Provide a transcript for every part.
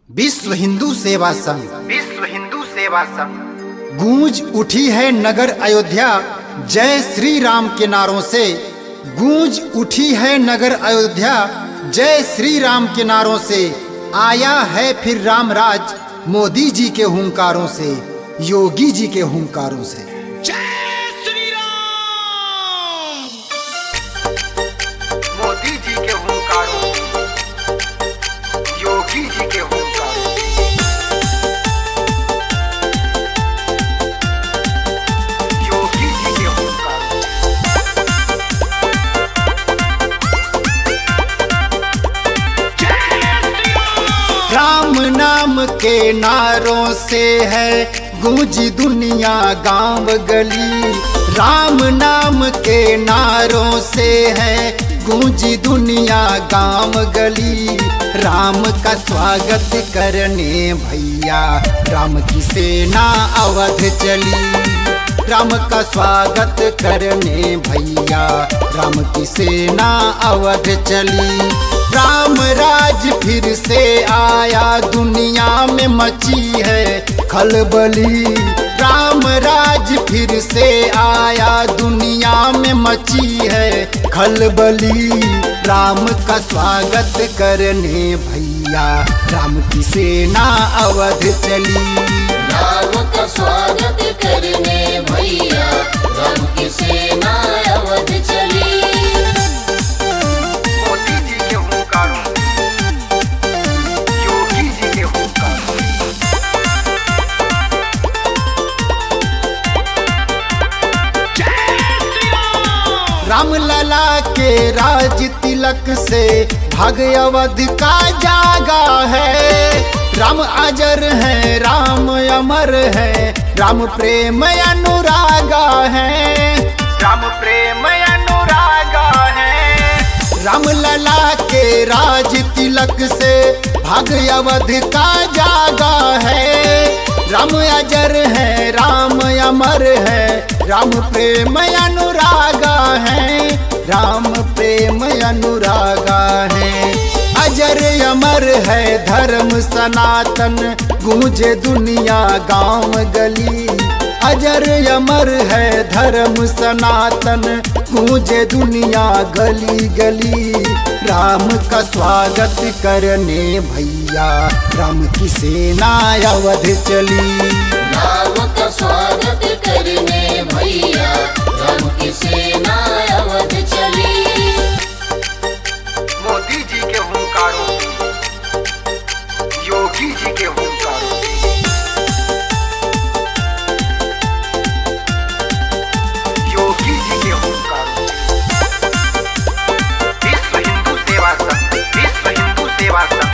विश्व हिंदू सेवा संघ, विश्व हिंदू सेवा संघ गूंज उठी है नगर अयोध्या जय श्री राम के नारों से। गूंज उठी है नगर अयोध्या जय श्री राम के नारों से। आया है फिर राम राज मोदी जी के हुंकारों से, योगी जी के हुंकारों से। मोदी जी के हुंकारों से, योगी जी के हुंकारों से, योगी जी के हुंकारों से। राम नाम के नारों से है गूंजी दुनिया गांव गली। राम नाम के नारों से है गूंजी दुनिया गांव गली। राम का स्वागत करने भैया राम की सेना अवध चली। राम का स्वागत करने भैया राम की सेना अवध चली। राम राज फिर से आया दुनिया में मची है खलबली। राम राज फिर से आया दुनिया में मची है खलबली। राम का स्वागत करने भैया राम की सेना अवध चली। राम का स्वागत करने भैया राम की सेना अवध चली। मोदी जी के हुंकारों से, योगी जी के हुंकारों से। राम लला के राज तिलक से भाग्य अवध का जागा है। राम अजर है, राम अमर है, राम प्रेम अनुरागा है। राम प्रेम अनुरागा है। राम लला के राज तिलक से भाग्य अवध का जागा है। राम अजर है, राम अमर है, राम प्रेम अनुरागा है। राम प्रेम अनुरागा है। अजर अमर है धर्म सनातन गूंजे दुनिया गांव गली। अजर अमर है धर्म सनातन गूंजे दुनिया गली गली। राम का स्वागत करने भैया राम की सेना अवध चली। राम का स्वागत करने भैया राम की सेना अवध चली। मोदी जी के हुंकारों से, योगी जी के हुंकारों से, योगी जी के हुंकारों से। विश्व हिंदू सेवा संघ, विश्व हिंदू सेवा संघ।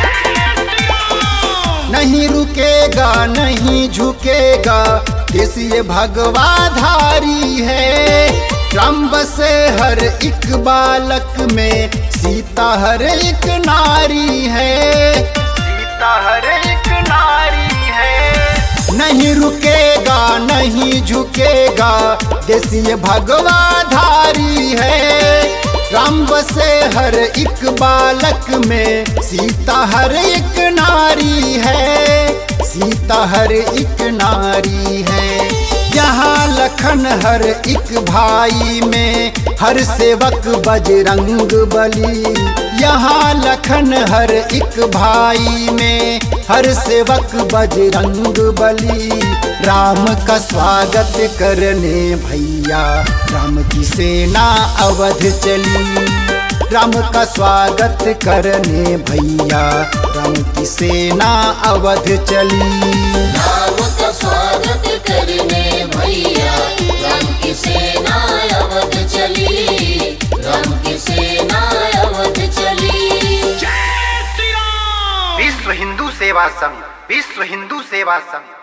नहीं रुकेगा नहीं झुकेगा देश ये भगवाधारी है। राम बसे हर एक बालक में, सीता हर एक नारी है। सीता हर एक नारी है। नहीं रुकेगा नहीं झुकेगा देश ये भगवाधारी है। राम बसे हर एक बालक में, सीता हर एक नारी है। सीता हर एक नारी है। यहाँ लखन हर एक भाई में, हर सेवक बजरंग बली। यहाँ लखन हर एक भाई में, हर सेवक बजरंग बली। राम का स्वागत करने भैया राम की सेना अवध चली। राम का स्वागत करने भैया राम की सेना अवध चली। राम का स्वागत करने भैया राम की सेना अवध चली। राम की सेना अवध चली। विश्व हिंदू सेवा संघ, विश्व हिंदू सेवा संघ।